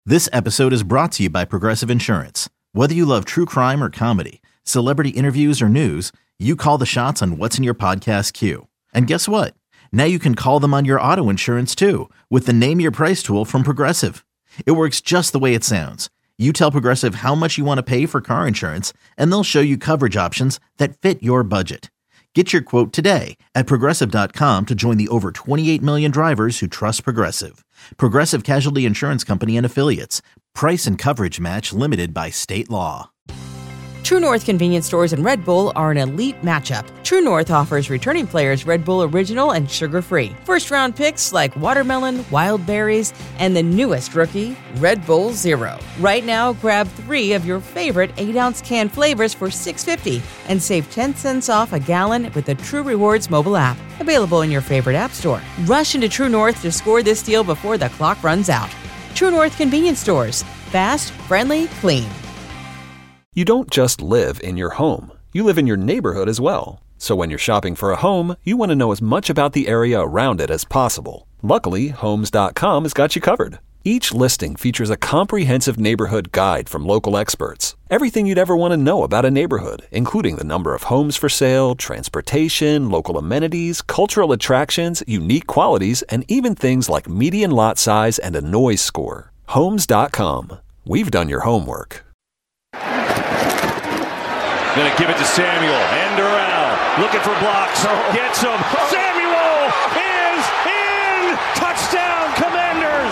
This episode is brought to you by Progressive Insurance. Whether you love true crime or comedy, celebrity interviews or news, you call the shots on what's in your podcast queue. And guess what? Now you can call them on your auto insurance too with the Name Your Price tool from Progressive. It works just the way it sounds. You tell Progressive how much you want to pay for car insurance, and they'll show you coverage options that fit your budget. Get your quote today at Progressive.com to join the over 28 million drivers who trust Progressive. Progressive Casualty Insurance Company and Affiliates. Price and coverage match limited by state law. True North convenience stores and Red Bull are an elite matchup. True North offers returning players Red Bull Original and sugar-free. First-round picks like watermelon, wild berries, and the newest rookie, Red Bull Zero. Right now, grab 3 of your favorite 8-ounce can flavors for $6.50 and save 10 cents off a gallon with the True Rewards mobile app. Available in your favorite app store. Rush into True North to score this deal before the clock runs out. True North convenience stores. Fast, friendly, clean. You don't just live in your home. You live in your neighborhood as well. So when you're shopping for a home, you want to know as much about the area around it as possible. Luckily, Homes.com has got you covered. Each listing features a comprehensive neighborhood guide from local experts. Everything you'd ever want to know about a neighborhood, including the number of homes for sale, transportation, local amenities, cultural attractions, unique qualities, and even things like median lot size and a noise score. Homes.com. We've done your homework. Going to give it to Samuel. End around. Looking for blocks. Gets him. Samuel is in. Touchdown, Commanders.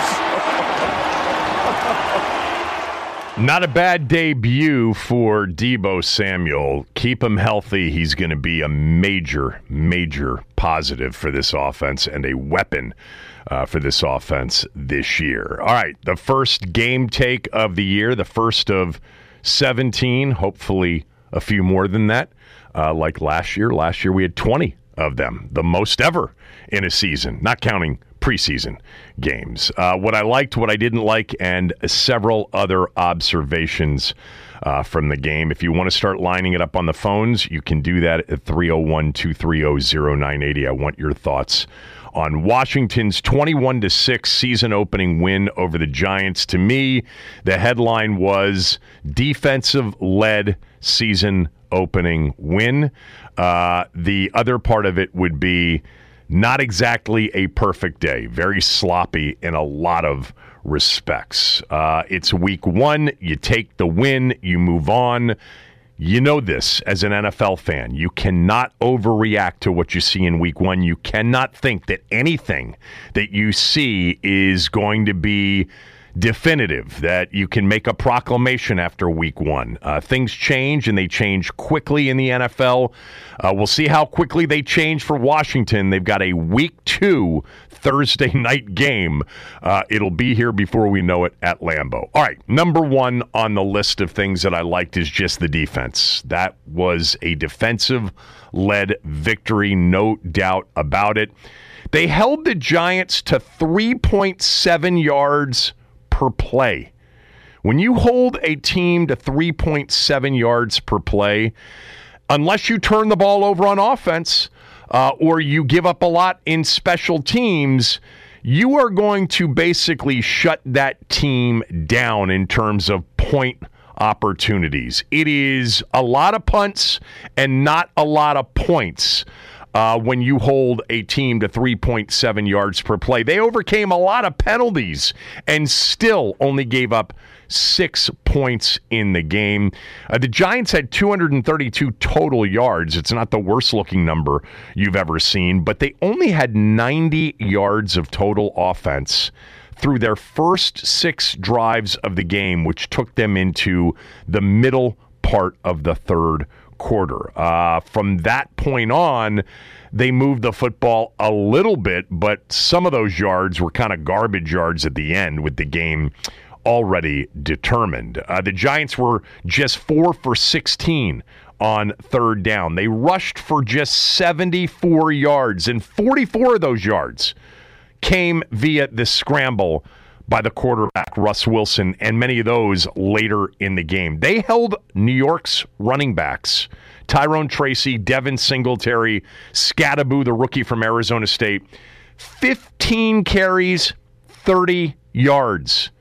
Not a bad debut for Deebo Samuel. Keep him healthy. He's going to be a major, major positive for this offense and a weapon for this offense this year. All right, the first game take of the year, the first of 17, hopefully a few more than that, like last year. Last year we had 20 of them, the most ever in a season, not counting preseason games. What I liked, what I didn't like, and several other observations from the game. If you want to start lining it up on the phones, you can do that at 301-230-0980. I want your thoughts on Washington's 21-6 season opening win over the Giants. To me, the headline was defensive-led season opening win. The other part of it would be not exactly a perfect day. Very sloppy in a lot of respects. It's week 1. You take the win. You move on. You know this as an NFL fan. You cannot overreact to what you see in week 1. You cannot think that anything that you see is going to be definitive, that you can make a proclamation after week 1. Things change, and they change quickly in the NFL. We'll see how quickly they change for Washington. They've got a week 2 Thursday night game. It'll be here before we know it at Lambeau. All right, number 1 on the list of things that I liked is just the defense. That was a defensive-led victory, no doubt about it. They held the Giants to 3.7 yards per play. When you hold a team to 3.7 yards per play, unless you turn the ball over on offense or you give up a lot in special teams, you are going to basically shut that team down in terms of point opportunities. It is a lot of punts and not a lot of points. When you hold a team to 3.7 yards per play. They overcame a lot of penalties and still only gave up 6 points in the game. The Giants had 232 total yards. It's not the worst-looking number you've ever seen, but they only had 90 yards of total offense through their first 6 drives of the game, which took them into the middle part of the third quarter. From that point on, they moved the football a little bit, but some of those yards were kind of garbage yards at the end with the game already determined. The Giants were just 4 for 16 on third down. They rushed for just 74 yards, and 44 of those yards came via the scramble by the quarterback, Russ Wilson, and many of those later in the game. They held New York's running backs, Tyrone Tracy, Devin Singletary, Scattaboo, the rookie from Arizona State, 15 carries, 30 yards.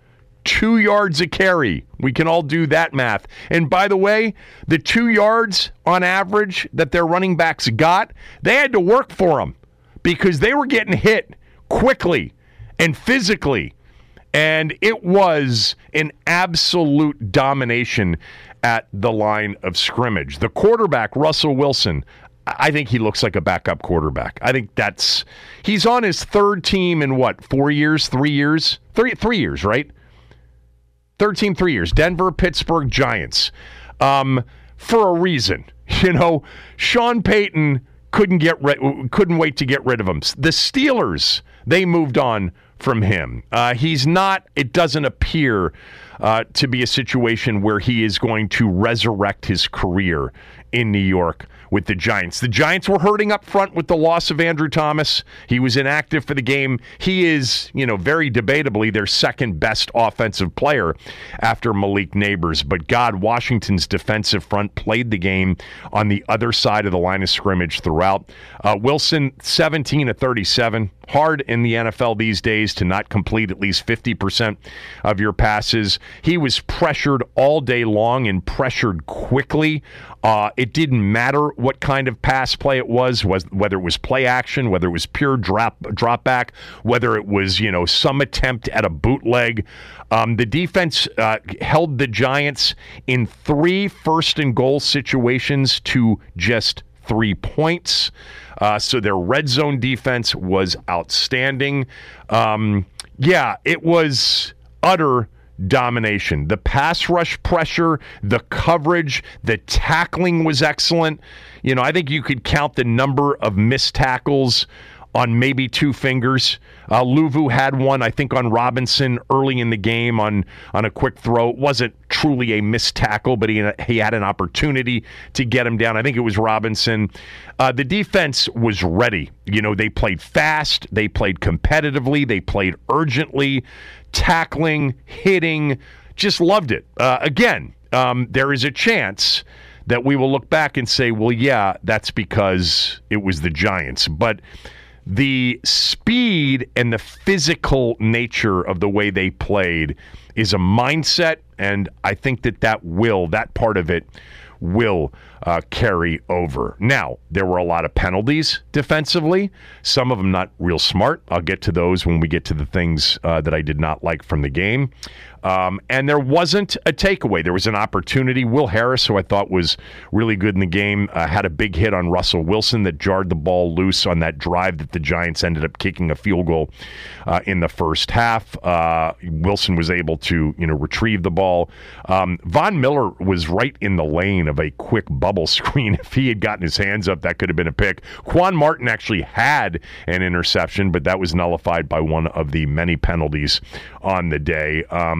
2 yards a carry. We can all do that math. And by the way, the 2 yards on average that their running backs got, they had to work for them because they were getting hit quickly and physically. And it was an absolute domination at the line of scrimmage. The quarterback, Russell Wilson, I think he looks like a backup quarterback. I think he's on his third team in what, 4 years, 3 years? 3 years, right? Third team, 3 years. Denver, Pittsburgh, Giants. For a reason. You know, Sean Payton couldn't wait to get rid of him. The Steelers, they moved on from him. It doesn't appear to be a situation where he is going to resurrect his career in New York with the Giants. The Giants were hurting up front with the loss of Andrew Thomas. He was inactive for the game. He is, very debatably their second best offensive player after Malik Nabers. But God, Washington's defensive front played the game on the other side of the line of scrimmage throughout. Wilson, 17 of 37. Hard in the NFL these days to not complete at least 50% of your passes. He was pressured all day long and pressured quickly. It didn't matter what kind of pass play it was whether it was play action, whether it was pure drop back, whether it was, some attempt at a bootleg. The defense held the Giants in 3 first and goal situations to just 3 points. So their red zone defense was outstanding. It was utter domination. The pass rush pressure, the coverage, the tackling was excellent. I think you could count the number of missed tackles on maybe 2 fingers. Luvu had one, I think, on Robinson early in the game on a quick throw. It wasn't truly a missed tackle, but he had an opportunity to get him down. I think it was Robinson. The defense was ready. They played fast. They played competitively. They played urgently, tackling, hitting. Just loved it. Again, there is a chance that we will look back and say, well, yeah, that's because it was the Giants. But the speed and the physical nature of the way they played is a mindset, and I think that part of it will carry over. Now, there were a lot of penalties defensively, some of them not real smart. I'll get to those when we get to the things that I did not like from the game. And there wasn't a takeaway. There was an opportunity. Will Harris, who I thought was really good in the game, had a big hit on Russell Wilson that jarred the ball loose on that drive that the Giants ended up kicking a field goal in the first half. Wilson was able to, retrieve the ball. Von Miller was right in the lane of a quick bubble screen. If he had gotten his hands up, that could have been a pick. Quan Martin actually had an interception, but that was nullified by one of the many penalties on the day.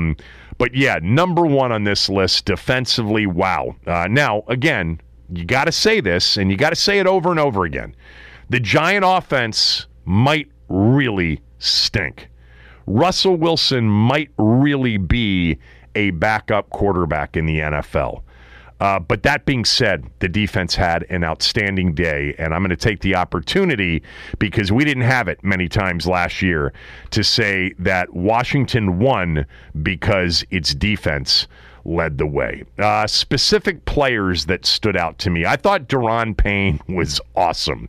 But yeah, number one on this list defensively, wow. Now, again, you got to say this, and you got to say it over and over again. The Giant offense might really stink. Russell Wilson might really be a backup quarterback in the NFL. But that being said, the defense had an outstanding day, and I'm going to take the opportunity, because we didn't have it many times last year, to say that Washington won because its defense led the way. Specific players that stood out to me. I thought Daron Payne was awesome.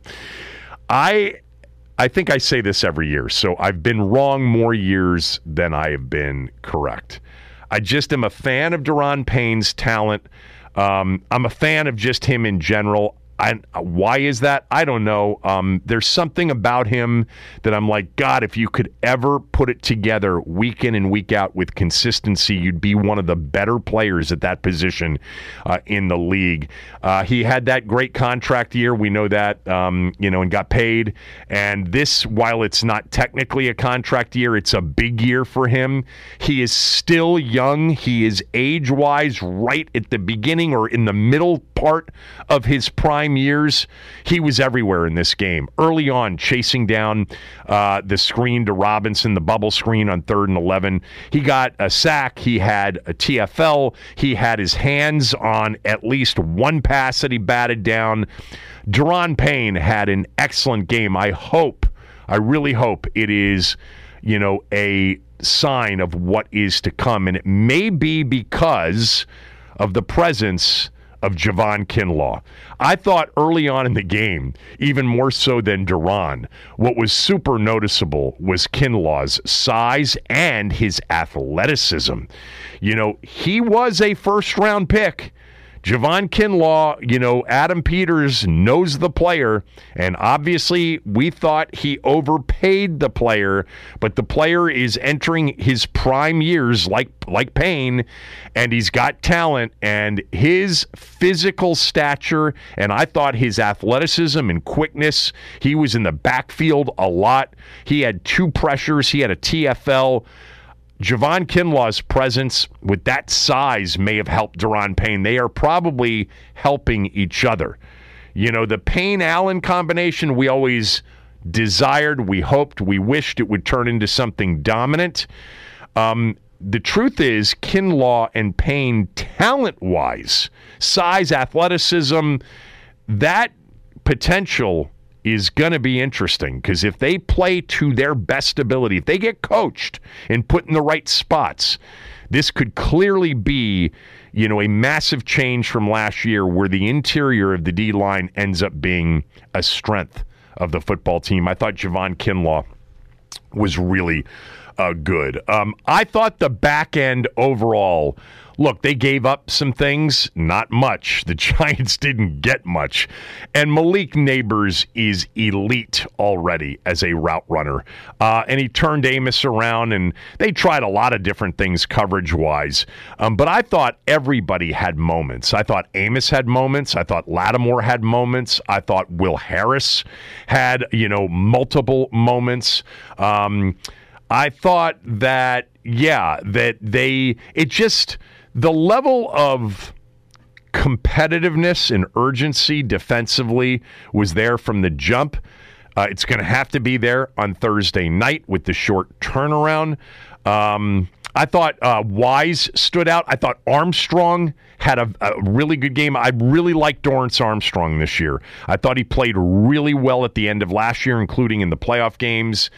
I think I say this every year, so I've been wrong more years than I have been correct. I just am a fan of Daron Payne's talent. I'm a fan of just him in general. Why is that? I don't know. There's something about him that I'm like, God, if you could ever put it together week in and week out with consistency, you'd be one of the better players at that position in the league. He had that great contract year. We know that, and got paid. And this, while it's not technically a contract year, it's a big year for him. He is still young. He is age-wise right at the beginning or in the middle part of his prime years. He was everywhere in this game. Early on, chasing down the screen to Robinson, the bubble screen on 3rd and 11. He got a sack. He had a TFL. He had his hands on at least one pass that he batted down. Daron Payne had an excellent game. I really hope it is, a sign of what is to come, and it may be because of the presence of Javon Kinlaw. I thought early on in the game, even more so than Duran, what was super noticeable was Kinlaw's size and his athleticism. You know, he was a first-round pick. Javon Kinlaw, Adam Peters knows the player, and obviously we thought he overpaid the player, but the player is entering his prime years like Payne, and he's got talent, and his physical stature, and I thought his athleticism and quickness, he was in the backfield a lot. He had 2 pressures. He had a TFL. Javon Kinlaw's presence with that size may have helped Daron Payne. They are probably helping each other. You know, the Payne-Allen combination we always desired, we hoped, we wished it would turn into something dominant. The truth is, Kinlaw and Payne, talent-wise, size, athleticism, that potential is going to be interesting, because if they play to their best ability, if they get coached and put in the right spots, this could clearly be, a massive change from last year where the interior of the D-line ends up being a strength of the football team. I thought Javon Kinlaw was really good. I thought the back end overall, look, they gave up some things, not much. The Giants didn't get much. And Malik Neighbors is elite already as a route runner. And he turned Amos around, and they tried a lot of different things coverage-wise. But I thought everybody had moments. I thought Amos had moments. I thought Lattimore had moments. I thought Will Harris had, multiple moments. I thought that, the level of competitiveness and urgency defensively was there from the jump. It's going to have to be there on Thursday night with the short turnaround. I thought Wise stood out. I thought Armstrong had a really good game. I really liked Dorrance Armstrong this year. I thought he played really well at the end of last year, including in the playoff games.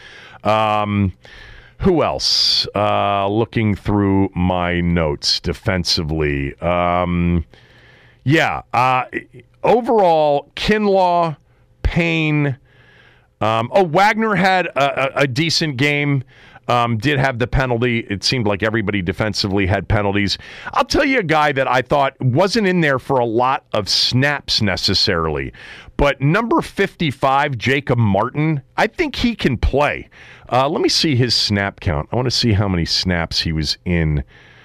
Who else? Looking through my notes defensively. Overall, Kinlaw, Payne. Wagner had a decent game. Did have the penalty. It seemed like everybody defensively had penalties. I'll tell you a guy that I thought wasn't in there for a lot of snaps necessarily, but number 55, Jacob Martin, I think he can play. Let me see his snap count. I want to see how many snaps he was in.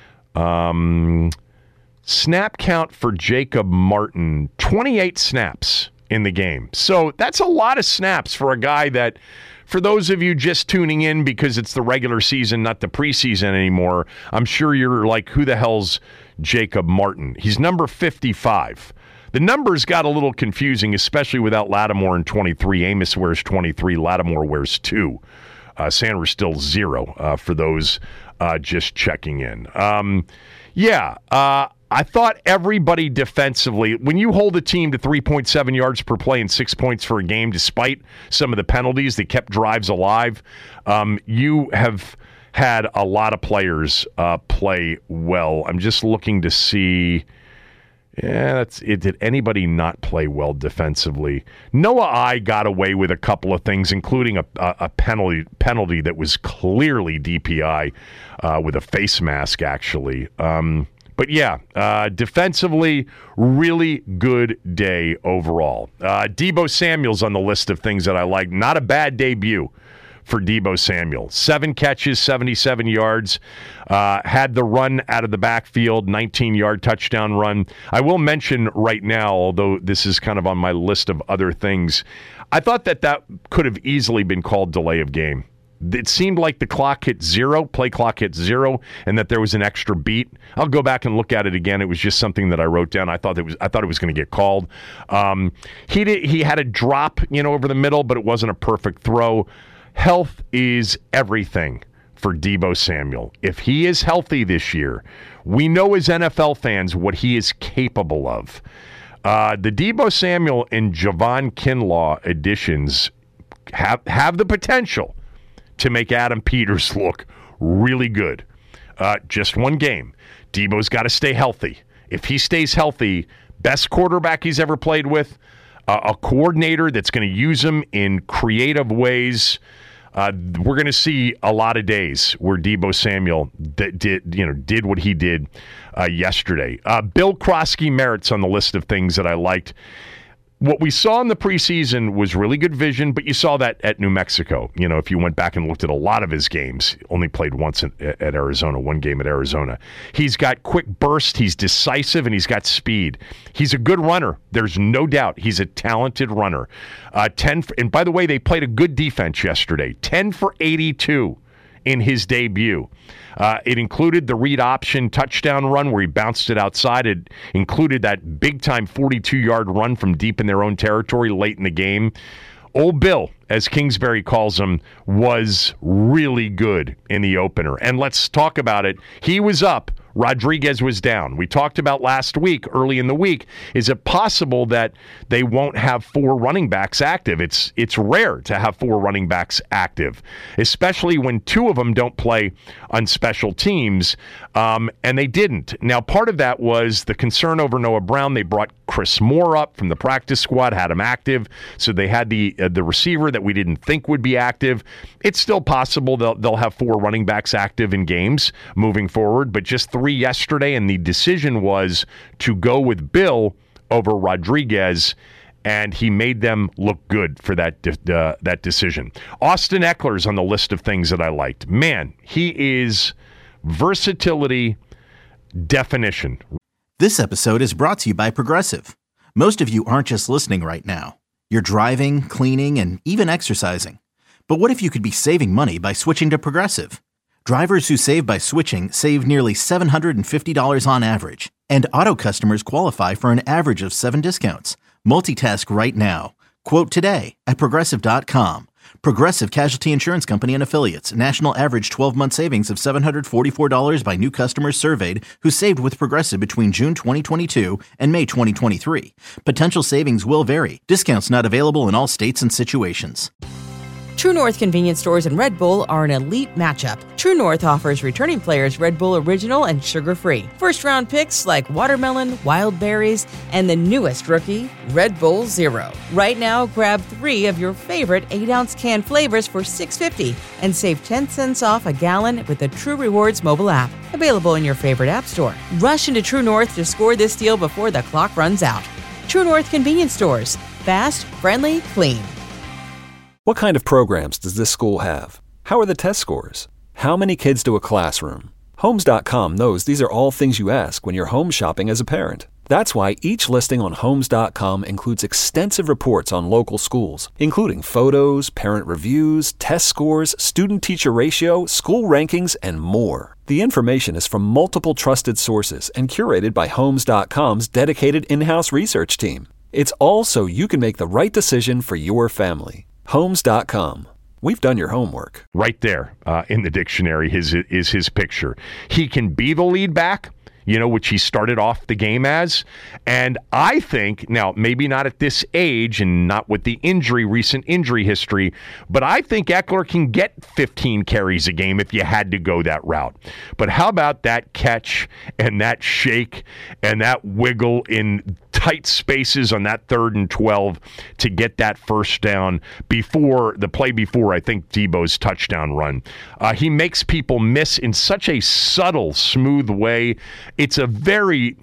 Snap count for Jacob Martin, 28 snaps in the game. So that's a lot of snaps for a guy that, for those of you just tuning in because it's the regular season, not the preseason anymore, I'm sure you're like, who the hell's Jacob Martin? He's number 55. The numbers got a little confusing, especially without Lattimore in 23. Amos wears 23. Lattimore wears 2. Sanders still 0 for those just checking in. I thought everybody defensively, when you hold a team to 3.7 yards per play and 6 points for a game, despite some of the penalties that kept drives alive, you have had a lot of players play well. I'm just looking to see... Did anybody not play well defensively? Noah I got away with a couple of things, including a penalty that was clearly DPI with a face mask, actually. Defensively, really good day overall. Deebo Samuel's on the list of things that I like. Not a bad debut for Deebo Samuel. 7 catches, 77 yards. Had the run out of the backfield, 19-yard touchdown run. I will mention right now, although this is kind of on my list of other things, I thought that could have easily been called delay of game. It seemed like the clock hit 0, play clock hit 0, and that there was an extra beat. I'll go back and look at it again. It was just something that I wrote down. I thought it was going to get called. He had a drop, over the middle, but it wasn't a perfect throw. Health is everything for Deebo Samuel. If he is healthy this year, we know as NFL fans what he is capable of. The Deebo Samuel and Javon Kinlaw additions have the potential to make Adam Peters look really good. Just one game. Deebo's got to stay healthy. If he stays healthy, best quarterback he's ever played with, a coordinator that's going to use him in creative ways. We're going to see a lot of days where Deebo Samuel did what he did yesterday. Bill Krosky merits on the list of things that I liked. What we saw in the preseason was really good vision, but you saw that at New Mexico. If you went back and looked at a lot of his games, only played once at Arizona, one game at Arizona. He's got quick burst, he's decisive, and he's got speed. He's a good runner. There's no doubt he's a talented runner. And by the way, they played a good defense yesterday. 10 for 82 in his debut. It included the read option touchdown run where he bounced it outside. It included that big-time 42-yard run from deep in their own territory late in the game. Old Bill, as Kingsbury calls him, was really good in the opener. And let's talk about it. He was up. Rodriguez was down. We talked about last week, early in the week, is it possible that they won't have 4 running backs active? It's rare to have 4 running backs active, especially when 2 of them don't play on special teams, and they didn't. Now, part of that was the concern over Noah Brown. They brought Chris Moore up from the practice squad, had him active, so they had the receiver that we didn't think would be active. It's still possible they'll have 4 running backs active in games moving forward, but just 3 yesterday, and the decision was to go with Bill over Rodriguez, and he made them look good for that decision. Austin Eckler's on the list of things that I liked. Man, he is versatility definition. This episode is brought to you by Progressive. Most of you aren't just listening right now. You're driving, cleaning, and even exercising. But what if you could be saving money by switching to Progressive? Drivers who save by switching save nearly $750 on average, and auto customers qualify for an average of 7 discounts. Multitask right now. Quote today at Progressive.com. Progressive Casualty Insurance Company and Affiliates. National average 12-month savings of $744 by new customers surveyed who saved with Progressive between June 2022 and May 2023. Potential savings will vary. Discounts not available in all states and situations. True North convenience stores and Red Bull are an elite matchup. True North offers returning players Red Bull Original and sugar-free. First-round picks like watermelon, wild berries, and the newest rookie, Red Bull Zero. Right now, grab 3 of your favorite 8-ounce can flavors for $6.50 and save 10 cents off a gallon with the True Rewards mobile app. Available in your favorite app store. Rush into True North to score this deal before the clock runs out. True North convenience stores. Fast, friendly, clean. What kind of programs does this school have? How are the test scores? How many kids to a classroom? Homes.com knows these are all things you ask when you're home shopping as a parent. That's why each listing on Homes.com includes extensive reports on local schools, including photos, parent reviews, test scores, student-teacher ratio, school rankings, and more. The information is from multiple trusted sources and curated by Homes.com's dedicated in-house research team. It's all so you can make the right decision for your family. Homes.com. We've done your homework. Right there in the dictionary is his picture. He can be the lead back, which he started off the game as. And I think, now, maybe not at this age and not with the recent injury history, but I think Eckler can get 15 carries a game if you had to go that route. But how about that catch and that shake and that wiggle in tight spaces on that 3rd and 12 to get that first down before I think Deebo's touchdown run. He makes people miss in such a subtle, smooth way. It's a very...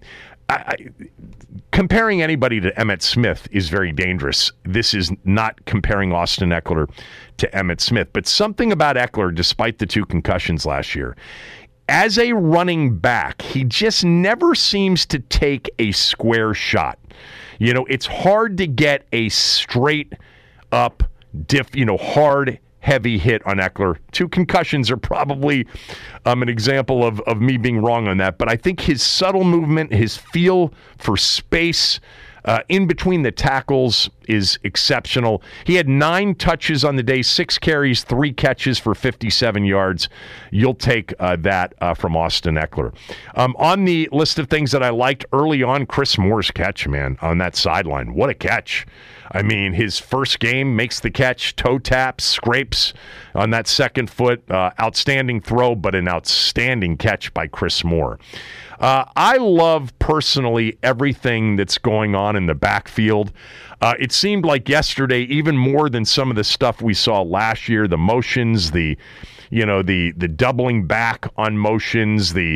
comparing anybody to Emmitt Smith is very dangerous. This is not comparing Austin Eckler to Emmitt Smith, but something about Eckler, despite the 2 concussions last year, as a running back, he just never seems to take a square shot. It's hard to get a straight up, hard, heavy hit on Eckler. 2 concussions are probably an example of me being wrong on that, but I think his subtle movement, his feel for space, In between the tackles is exceptional. He had 9 touches on the day, 6 carries, 3 catches for 57 yards. You'll take that from Austin Ekeler. On the list of things that I liked early on, Chris Moore's catch, man, on that sideline. What a catch. I mean, his first game makes the catch, toe taps, scrapes on that second foot. Outstanding throw, but an outstanding catch by Chris Moore. I love personally everything that's going on in the backfield. It seemed like yesterday, even more than some of the stuff we saw last year, the motions, the doubling back on motions, and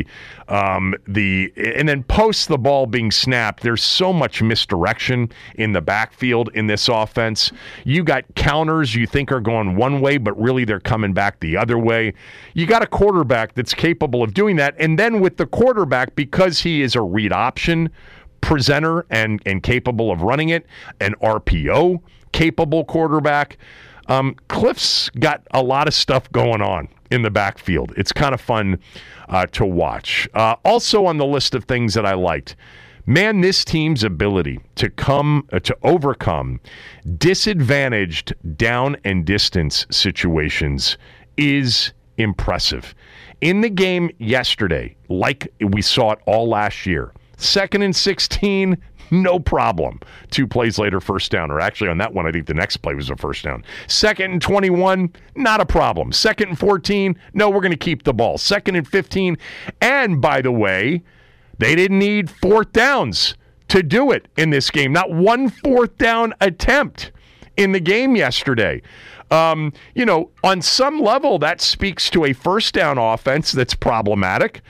then post the ball being snapped. There's so much misdirection in the backfield in this offense. You got counters you think are going one way, but really they're coming back the other way. You got a quarterback that's capable of doing that, and then with the quarterback, because he is a read option presenter and capable of running it, an RPO capable quarterback. Cliff's got a lot of stuff going on in the backfield. It's kind of fun to watch. Also on the list of things that I liked, man, this team's ability to overcome disadvantaged down and distance situations is impressive. In the game yesterday, like we saw it all last year, 2nd and 16, no problem. 2 plays later, first down. Or actually on that one, I think the next play was a first down. 2nd and 21, not a problem. 2nd and 14, no, we're going to keep the ball. 2nd and 15, and by the way, they didn't need 4th downs to do it in this game. Not one 4th down attempt in the game yesterday. On some level, that speaks to a first down offense that's problematic.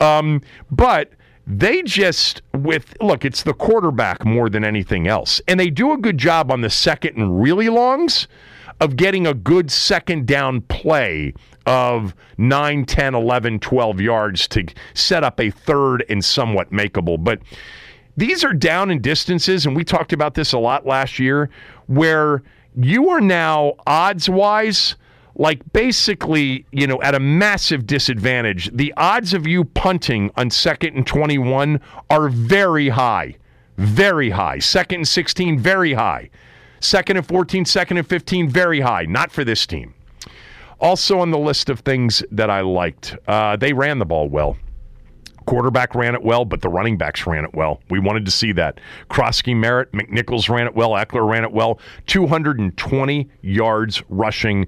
But they just, it's the quarterback more than anything else. And they do a good job on the second and really longs of getting a good second down play of 9, 10, 11, 12 yards to set up a third and somewhat makeable. But these are down in distances, and we talked about this a lot last year, where you are now odds-wise basically, at a massive disadvantage. The odds of you punting on 2nd and 21 are very high. Very high. 2nd and 16, very high. 2nd and 14, 2nd and 15, very high. Not for this team. Also on the list of things that I liked, they ran the ball well. Quarterback ran it well, but the running backs ran it well. We wanted to see that. Krosky, Merritt, McNichols ran it well. Ekeler ran it well. 220 yards rushing,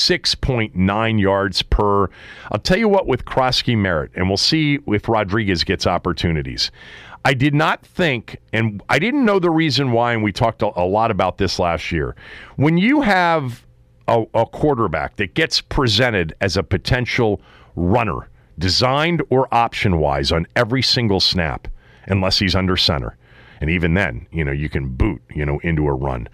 6.9 yards per. I'll tell you what with Krosky, Merritt, and we'll see if Rodriguez gets opportunities. I did not think, and I didn't know the reason why, and we talked a lot about this last year. When you have a quarterback that gets presented as a potential runner, designed or option-wise on every single snap, unless he's under center. And even then, you can boot, into a run.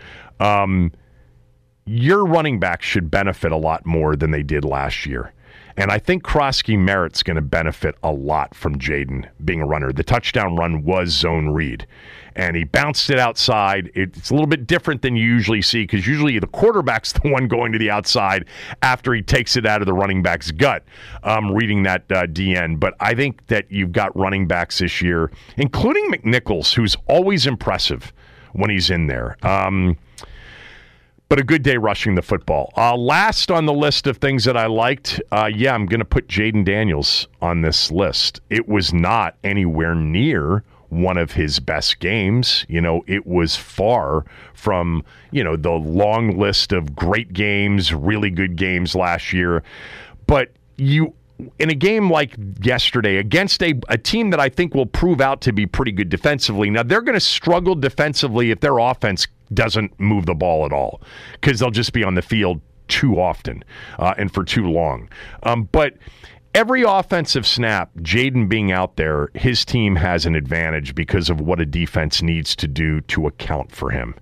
Your running back should benefit a lot more than they did last year. And I think Krosky Merritt's going to benefit a lot from Jaden being a runner. The touchdown run was zone read, and he bounced it outside. It's a little bit different than you usually see, because usually the quarterback's the one going to the outside after he takes it out of the running back's gut, reading that DN. But I think that you've got running backs this year, including McNichols, who's always impressive when he's in there. But a good day rushing the football. Last on the list of things that I liked, I'm going to put Jaden Daniels on this list. It was not anywhere near one of his best games. It was far from, the long list of great games, really good games last year. But in a game like yesterday against a team that I think will prove out to be pretty good defensively. Now, they're going to struggle defensively if their offense doesn't move the ball at all, because they'll just be on the field too often and for too long. But every offensive snap, Jaden being out there, his team has an advantage because of what a defense needs to do to account for him.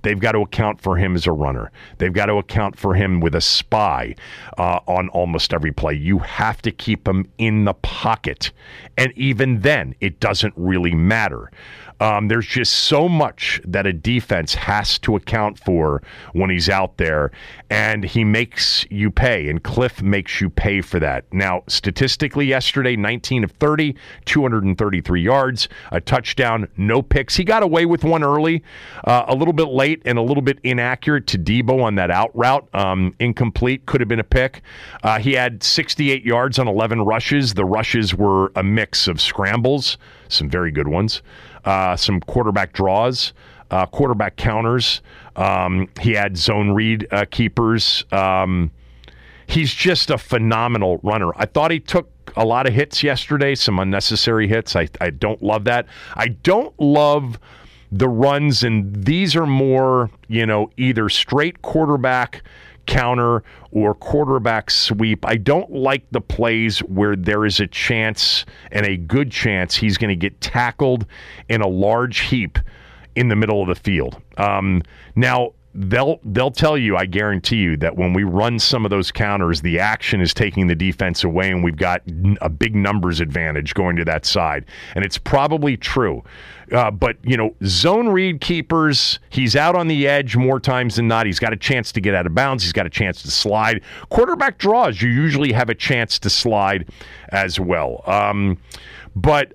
They've got to account for him as a runner. They've got to account for him with a spy on almost every play. You have to keep him in the pocket. And even then, it doesn't really matter. There's just so much that a defense has to account for when he's out there, and he makes you pay, and Cliff makes you pay for that. Now, statistically yesterday, 19 of 30, 233 yards, a touchdown, no picks. He got away with one early, a little bit late and a little bit inaccurate to Debo on that out route. Incomplete, could have been a pick. He had 68 yards on 11 rushes. The rushes were a mix of scrambles, some very good ones, some quarterback draws, quarterback counters. He had zone read keepers. He's just a phenomenal runner. I thought he took a lot of hits yesterday, some unnecessary hits. I don't love that. I don't love the runs, and these are more, either straight quarterback counter or quarterback sweep. I don't like the plays where there is a chance, and a good chance, he's going to get tackled in a large heap in the middle of the field. Now, they'll tell you, I guarantee you, that when we run some of those counters, the action is taking the defense away, and we've got a big numbers advantage going to that side. And it's probably true. But, zone read keepers, he's out on the edge more times than not. He's got a chance to get out of bounds. He's got a chance to slide. Quarterback draws, you usually have a chance to slide as well. But,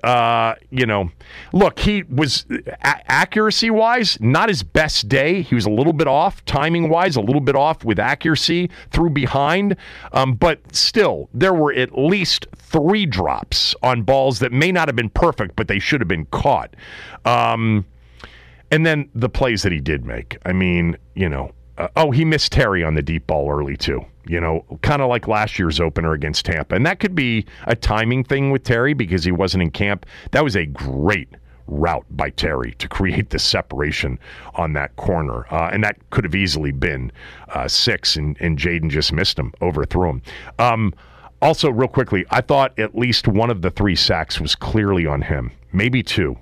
look, he was accuracy-wise, not his best day. He was a little bit off, timing-wise, a little bit off with accuracy, threw behind. But still, there were at least 3 drops on balls that may not have been perfect, but they should have been caught. And then the plays that he did make. I mean, he missed Terry on the deep ball early, too. Kind of like last year's opener against Tampa. And that could be a timing thing with Terry because he wasn't in camp. That was a great route by Terry to create the separation on that corner. And that could have easily been 6, and Jaden just missed him, overthrew him. Also, real quickly, I thought at least one of the 3 sacks was clearly on him. Maybe 2.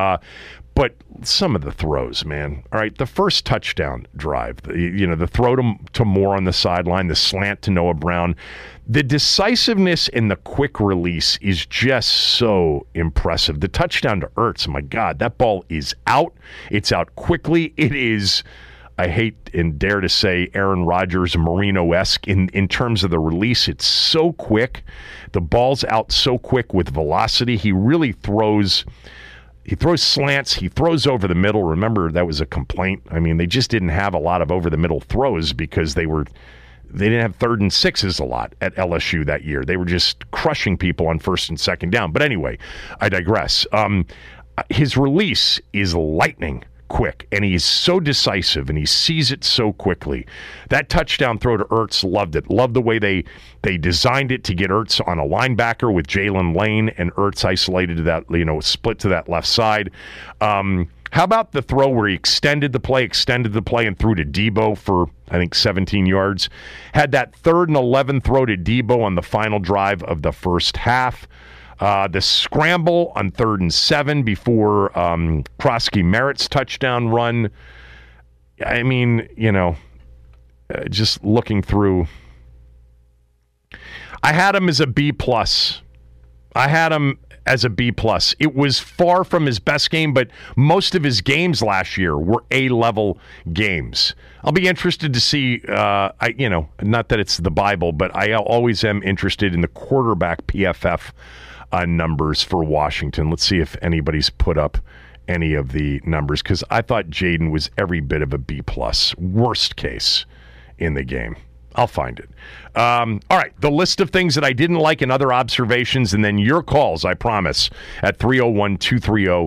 But some of the throws, man. All right, the first touchdown drive, the throw to Moore on the sideline, the slant to Noah Brown, the decisiveness and the quick release is just so impressive. The touchdown to Ertz, my God, that ball is out. It's out quickly. It is, I hate and dare to say, Aaron Rodgers, Marino-esque in terms of the release. It's so quick. The ball's out so quick with velocity. He really throws... He throws slants. He throws over the middle. Remember, that was a complaint. I mean, they just didn't have a lot of over-the-middle throws because they didn't have 3rd and 6s a lot at LSU that year. They were just crushing people on 1st and 2nd down. But anyway, I digress. His release is lightning quick, and he's so decisive, and he sees it so quickly. That touchdown throw to Ertz, loved it. Loved the way they designed it to get Ertz on a linebacker with Jalen Lane, and Ertz isolated to that, split to that left side. How about the throw where he extended the play, and threw to Debo for, I think, 17 yards? Had that 3rd and 11 throw to Debo on the final drive of the first half. The scramble on 3rd and 7 before Krosky Merritt's touchdown run. I mean, just looking through. I had him as a B+. It was far from his best game, but most of his games last year were A-level games. I'll be interested to see, not that it's the Bible, but I always am interested in the quarterback PFF numbers for Washington. Let's see if anybody's put up any of the numbers, because I thought Jaden was every bit of a B+, worst case in the game. I'll find it. All right, the list of things that I didn't like and other observations, and then your calls, I promise, at 301-230-0980,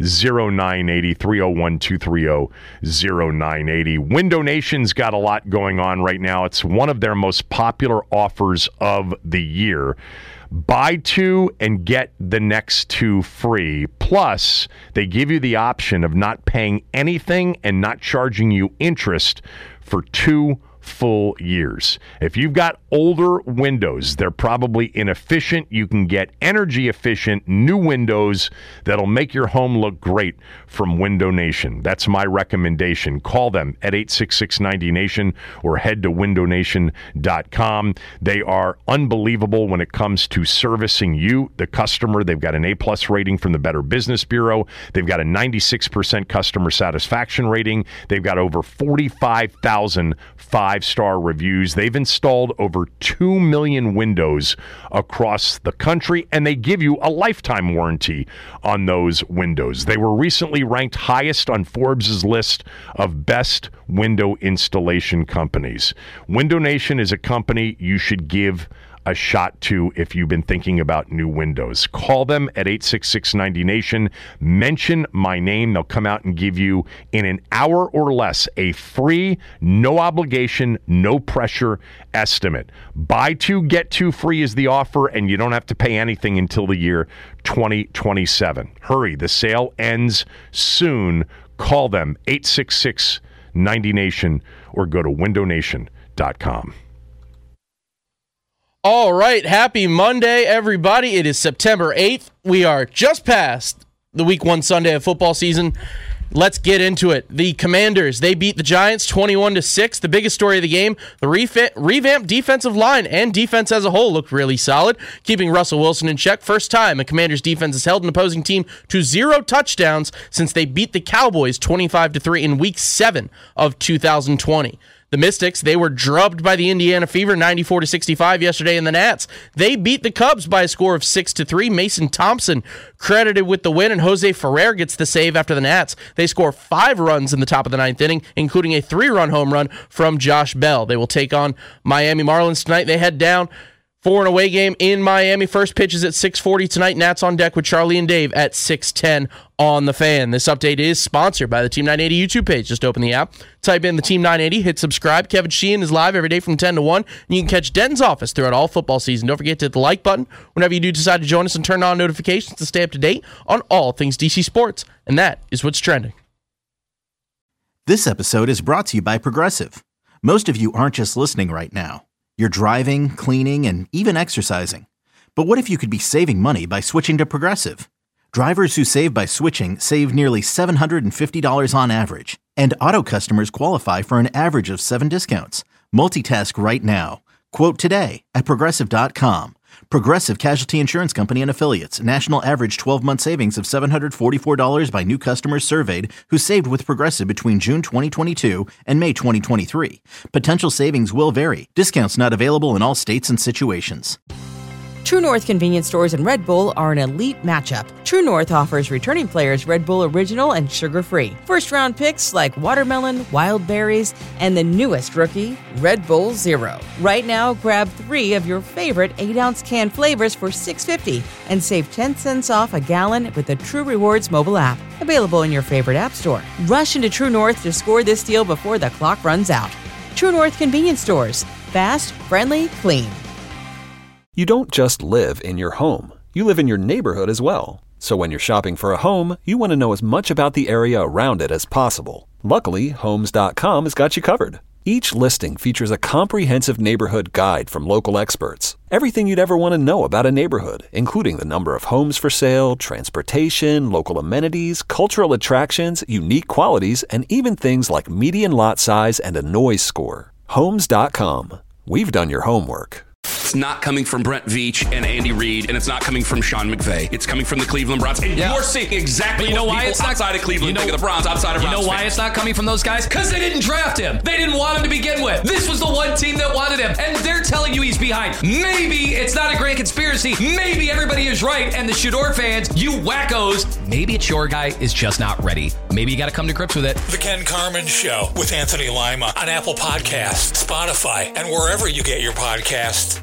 301-230-0980. Window Nation's got a lot going on right now. It's one of their most popular offers of the year. Buy 2 and get the next 2 free. Plus, they give you the option of not paying anything and not charging you interest for 2 full years. If you've got older windows, they're probably inefficient. You can get energy efficient new windows that'll make your home look great from Window Nation. That's my recommendation. Call them at 866-90-NATION or head to windownation.com. They are unbelievable when it comes to servicing you, the customer. They've got an A+ rating from the Better Business Bureau. They've got a 96% customer satisfaction rating. They've got over 45,000 5-star reviews. They've installed over 2 million windows across the country, and they give you a lifetime warranty on those windows. They were recently ranked highest on Forbes' list of best window installation companies. Window Nation is a company you should give a shot to if you've been thinking about new windows. Call them at 866-90-NATION. Mention my name. They'll come out and give you, in an hour or less, a free, no obligation, no pressure estimate. Buy two, get two free is the offer, and you don't have to pay anything until the year 2027. Hurry, the sale ends soon. Call them, 866-90-NATION, or go to windownation.com. All right, happy Monday, everybody. It is September 8th. We are just past the Week 1 Sunday of football season. Let's get into it. The Commanders, they beat the Giants 21-6. The biggest story of the game, the revamped defensive line and defense as a whole looked really solid, keeping Russell Wilson in check. First time a Commanders defense has held an opposing team to 0 touchdowns since they beat the Cowboys 25-3 in Week 7 of 2020. The Mystics, they were drubbed by the Indiana Fever 94-65 yesterday in the Nats. They beat the Cubs by a score of 6-3. Mason Thompson credited with the win, and Jose Ferrer gets the save after the Nats. They score 5 runs in the top of the 9th inning, including a 3-run home run from Josh Bell. They will take on Miami Marlins tonight. They head down for an away game in Miami. First pitch is at 6:40 tonight. Nats on deck with Charlie and Dave at 6:10 on The Fan. This update is sponsored by the Team 980 YouTube page. Just open the app, type in the Team 980, hit subscribe. Kevin Sheehan is live every day from 10 to 1, and you can catch Denton's office throughout all football season. Don't forget to hit the like button whenever you do decide to join us, and turn on notifications to stay up to date on all things DC Sports. And that is what's trending. This episode is brought to you by Progressive. Most of you aren't just listening right now. You're driving, cleaning, and even exercising. But what if you could be saving money by switching to Progressive? Drivers who save by switching save nearly $750 on average. And auto customers qualify for an average of 7 discounts. Multitask right now. Quote today at Progressive.com. Progressive Casualty Insurance Company and Affiliates. National average 12-month savings of $744 by new customers surveyed who saved with Progressive between June 2022 and May 2023. Potential savings will vary. Discounts not available in all states and situations. True North convenience stores and Red Bull are an elite matchup. True North offers returning players Red Bull Original and sugar-free. First-round picks like watermelon, wild berries, and the newest rookie, Red Bull Zero. Right now, grab 3 of your favorite 8-ounce can flavors for $6.50 and save 10 cents off a gallon with the True Rewards mobile app. Available in your favorite app store. Rush into True North to score this deal before the clock runs out. True North convenience stores. Fast, friendly, clean. You don't just live in your home. You live in your neighborhood as well. So when you're shopping for a home, you want to know as much about the area around it as possible. Luckily, Homes.com has got you covered. Each listing features a comprehensive neighborhood guide from local experts. Everything you'd ever want to know about a neighborhood, including the number of homes for sale, transportation, local amenities, cultural attractions, unique qualities, and even things like median lot size and a noise score. Homes.com. We've done your homework. It's not coming from Brent Veach and Andy Reid, and it's not coming from Sean McVay. It's coming from the Cleveland Browns. And you're seeing exactly what people outside of Cleveland think of the Browns, outside of Browns. You know why it's not coming from those guys? Because they didn't draft him. They didn't want him to begin with. This was the one team that wanted him, and they're telling you he's behind. Maybe it's not a great conspiracy. Maybe everybody is right, and the Shador fans, you wackos, maybe it's your guy is just not ready. Maybe you got to come to grips with it. The Ken Carman Show with Anthony Lima on Apple Podcasts, Spotify, and wherever you get your podcasts.